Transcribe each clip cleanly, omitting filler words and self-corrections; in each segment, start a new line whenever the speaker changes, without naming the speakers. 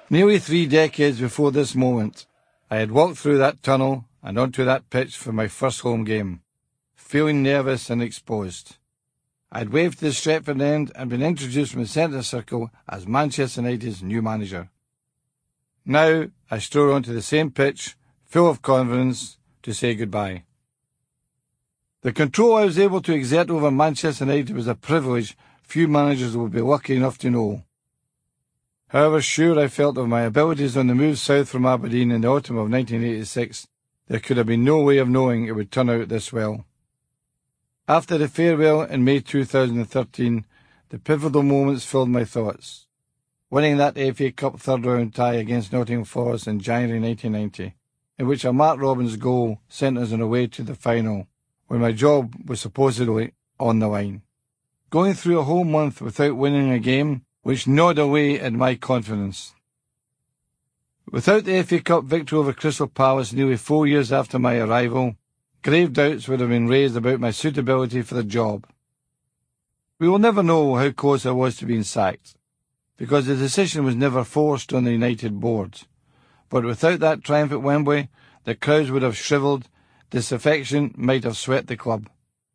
Nearly 3 decades before this moment, I had walked through that tunnel and onto that pitch for my first home game, feeling nervous and exposed. I had waved to the Stretford end and been introduced from the centre circle as Manchester United's new manager. Now I stroll onto the same pitch, full of confidence, to say goodbye. The control I was able to exert over Manchester United was a privilege few managers will be lucky enough to know. However sure I felt of my abilities on the move south from Aberdeen in the autumn of 1986, there could have been no way of knowing it would turn out this well. After the farewell in May 2013, the pivotal moments filled my thoughts. Winning that FA Cup third-round tie against Nottingham Forest in January 1990, in which a Mark Robins goal sent us on the way to the final, when my job was supposedly on the line. Going through a whole month without winning a game, which gnawed away at my confidence. Without the FA Cup victory over Crystal Palace nearly 4 years after my arrival, grave doubts would have been raised about my suitability for the job. We will never know how close I was to being sacked, because the decision was never forced on the United board. But without that triumph at Wembley, the crowds would have shrivelled, disaffection might have swept the club.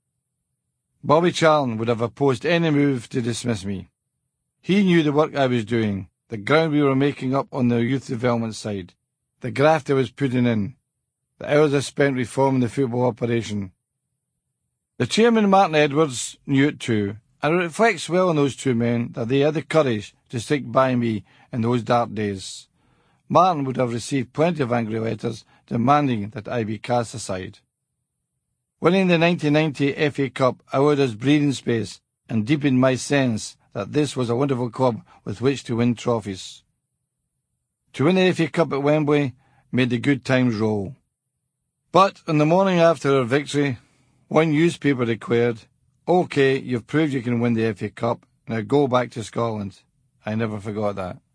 Bobby Charlton would have opposed any move to dismiss me. He knew the work I was doing, the ground we were making up on the youth development side, the graft I was putting in, the hours I spent reforming the football operation. The chairman, Martin Edwards, knew it too, and it reflects well on those two men that they had the courage to stick by me in those dark days. Martin would have received plenty of angry letters demanding that I be cast aside. Winning the 1990 FA Cup allowed us breathing space and deepened my sense that this was a wonderful club with which to win trophies. To win the FA Cup at Wembley made the good times roll. But on the morning after our victory, one newspaper declared, "OK, you've proved you can win the FA Cup, now go back to Scotland." I never forgot that.